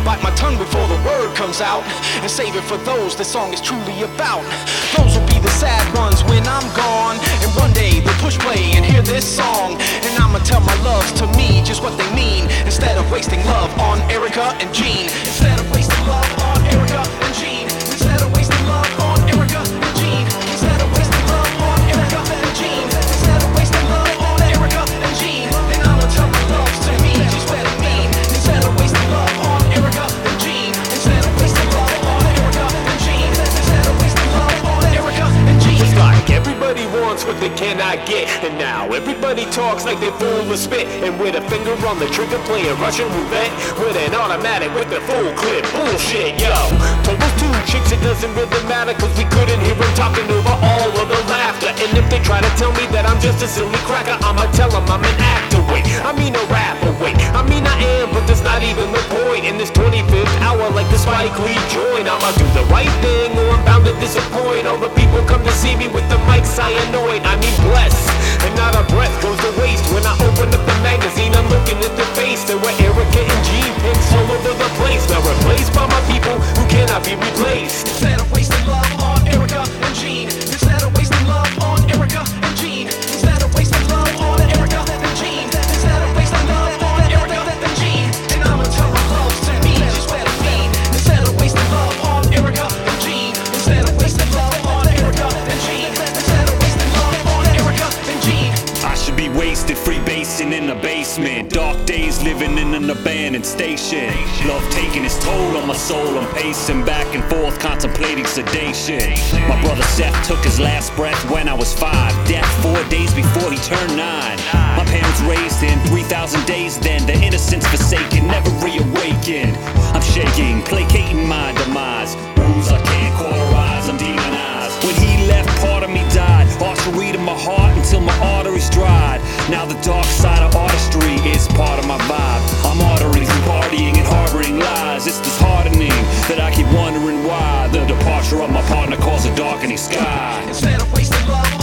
bite my tongue before the word comes out, and save it for those this song is truly about. Those will be the sad ones when I'm gone, and one day they'll push play and hear this song, and I'ma tell my loves to me just what they mean, instead of wasting love on Erica and Gene. Instead of wasting love on Erica and Gene. Instead of wasting love on Erica and Gene. Instead of wasting love on Erica and Gene. Instead of wasting love on Erica and Gene, then I'ma tell my loves to me just what they mean. Instead of wasting love on Erica and Gene. Instead of wasting love on Erica and Gene. Instead of wasting love on Erica and Gene. It's like everybody wants what they cannot get, and now everybody talks like they full of spit, and with a finger on the trigger playing Russian roulette with an automatic with the full clip. Bullshit, yo. Told those two chicks it doesn't really matter, cause we couldn't hear them talking over all of the laughter. And if they try to tell me that I'm just a silly cracker, I'ma tell them I'm an actor, wait, I mean a rapper, wait, I mean I am, but that's not even the point. In this 25th hour, like the Spike Lee joint, I'ma do the right thing or I'm bound to disappoint. All the people come to see me with the mic cyanoid. I mean bless, and not a breath goes to waste. When I open up the magazine, I'm looking at the face. There were Erica and Gene pics all over the place. Now replaced by my people who cannot be replaced. Instead of wasting love on Erica and Gene. Instead of wasting love on Erica and Gene. Instead of wasting love on Erica and Gene. Instead of wasting love on Erica and Gene, and I'ma tell my loves to me just what I mean. Instead of wasting love on Erica and Gene. Instead of wasting love on Erica and Gene. Instead of wasting love on Erica and Gene. I should be wasted freebasing in the basement. Dark days living in an abandoned station. Love taking its toll on my soul. I'm pacing back and forth contemplating sedation. My brother Seth took his last breath when I was 5. Death 4 days before he turned 9. My parents raised in 3,000 days then. Their innocence forsaken, never reawakened. I'm shaking, placating my demise. Wounds I can't cauterize, I'm demonized. When he left, part of me died. Archery to my heart until my arteries dried. Now the dark side of artistry is part of my vibe. I'm ordering and partying and harboring lies. It's disheartening that I keep wondering why the departure of my partner caused a darkening sky. Instead of wasting love